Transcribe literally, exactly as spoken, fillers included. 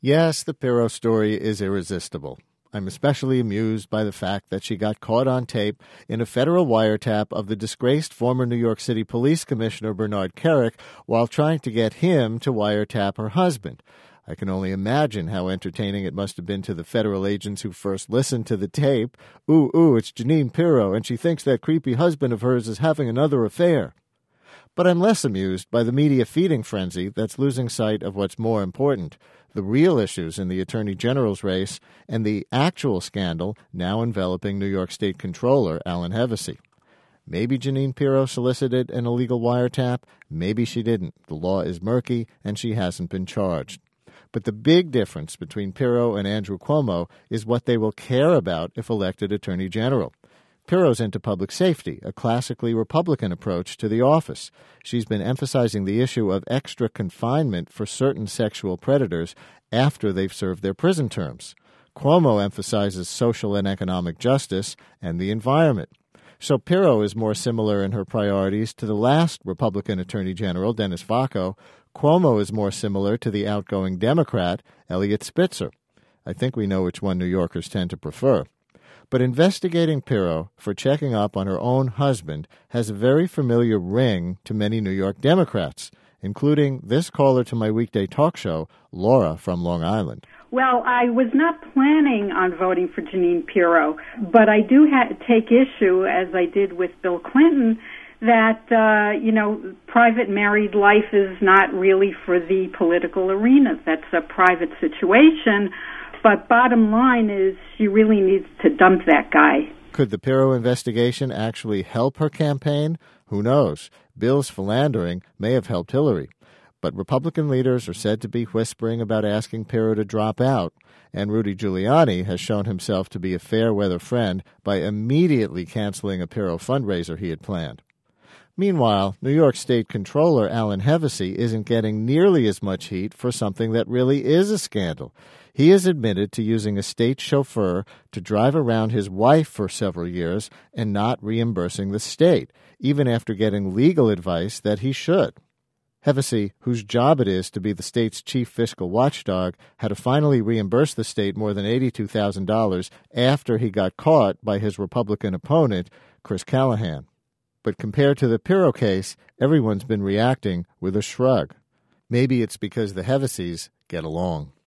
Yes, the Pirro story is irresistible. I'm especially amused by the fact that she got caught on tape in a federal wiretap of the disgraced former New York City Police Commissioner Bernard Kerik while trying to get him to wiretap her husband. I can only imagine how entertaining it must have been to the federal agents who first listened to the tape. Ooh, ooh, it's Jeanine Pirro, and she thinks that creepy husband of hers is having another affair. But I'm less amused by the media feeding frenzy that's losing sight of what's more important, the real issues in the Attorney General's race and the actual scandal now enveloping New York State Comptroller Alan Hevesi. Maybe Jeanine Pirro solicited an illegal wiretap, maybe she didn't. The law is murky, and she hasn't been charged. But the big difference between Pirro and Andrew Cuomo is what they will care about if elected Attorney General. Pirro's into public safety, a classically Republican approach to the office. She's been emphasizing the issue of extra confinement for certain sexual predators after they've served their prison terms. Cuomo emphasizes social and economic justice and the environment. So Pirro is more similar in her priorities to the last Republican Attorney General, Dennis Vacco. Cuomo is more similar to the outgoing Democrat, Eliot Spitzer. I think we know which one New Yorkers tend to prefer. But investigating Pirro for checking up on her own husband has a very familiar ring to many New York Democrats, including this caller to my weekday talk show, Laura from Long Island. Well, I was not planning on voting for Jeanine Pirro, but I do ha- take issue, as I did with Bill Clinton, that, uh, you know, private married life is not really for the political arena. That's a private situation. But bottom line is she really needs to dump that guy. Could the Pirro investigation actually help her campaign? Who knows? Bill's philandering may have helped Hillary. But Republican leaders are said to be whispering about asking Pirro to drop out, and Rudy Giuliani has shown himself to be a fair-weather friend by immediately canceling a Pirro fundraiser he had planned. Meanwhile, New York State Comptroller Alan Hevesi isn't getting nearly as much heat for something that really is a scandal. He has admitted to using a state chauffeur to drive around his wife for several years and not reimbursing the state, even after getting legal advice that he should. Hevesi, whose job it is to be the state's chief fiscal watchdog, had to finally reimburse the state more than eighty-two thousand dollars after he got caught by his Republican opponent, Chris Callahan. But compared to the Pirro case, everyone's been reacting with a shrug. Maybe it's because the Hevesis get along.